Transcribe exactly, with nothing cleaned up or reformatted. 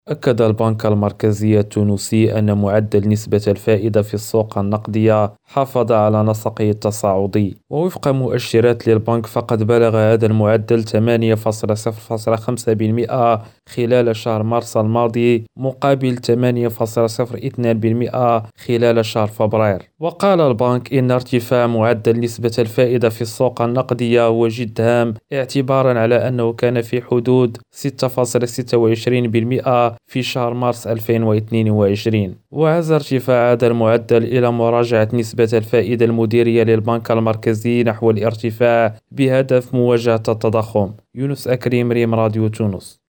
أكد البنك المركزي التونسي أن معدل نسبة الفائدة في السوق النقدية حافظ على نسقه التصاعدي، ووفق مؤشرات للبنك فقد بلغ هذا المعدل ثمانية فاصلة صفر خمسة بالمئة خلال شهر مارس الماضي مقابل ثمانية فاصلة صفر اثنان بالمئة خلال شهر فبراير. وقال البنك إن ارتفاع معدل نسبة الفائدة في السوق النقدية هو جد هام، اعتبارا على أنه كان في حدود ستة فاصلة ستة وعشرين بالمئة في شهر مارس ألفين واثنين وعشرين. وعزى ارتفاع هذا المعدل إلى مراجعة نسبة الفائدة المديرية للبنك المركزي نحو الارتفاع بهدف مواجهة التضخم. يونس أكريم، ريم راديو تونس.